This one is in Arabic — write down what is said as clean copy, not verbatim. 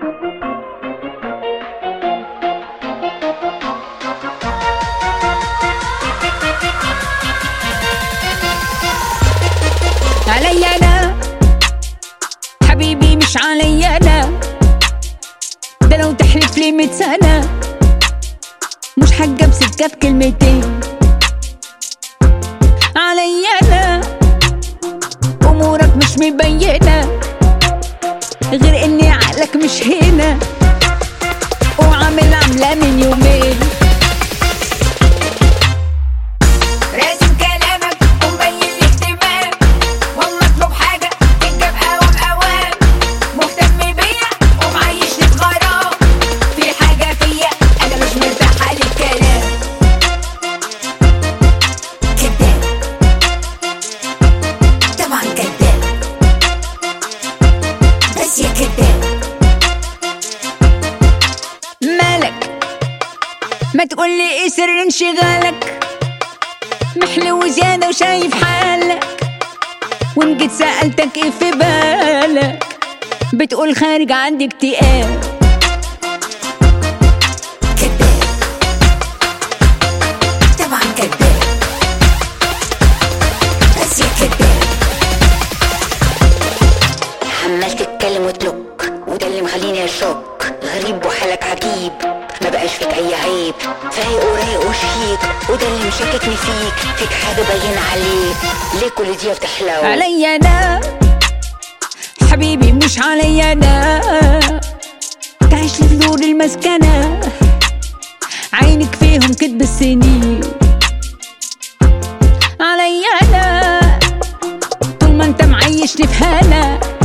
علي انا حبيبي مش علي انا، ده لو تحلف لي 100 سنة مش هتجاب سكة في كلمتين. علي انا امورك مش مبينة غير اني عقلك مش هنا وعامل عاملة من يومين. مالك ما تقولي ايه سر انشغالك، محلو زيادة وشايف حالك، وان جيت سألتك ايه في بالك بتقول خارج عندي اكتئاب. كداب طبعا كداب، بس يا كداب عمال تتكلم وتلوك، وده اللي مخليني اشك. غريب وحالك عجيب، ما بقاش فيك اي عيب، فايق ورايق وشيك، وده اللي مشككني فيك حاجه باين عليك. ليه كل دي بتحلو؟ علي انا حبيبي مش علي انا، تعيش لي في دور المسكنة، عينك فيهم كدب السنين. علي انا طول ما انت معيشني في هنا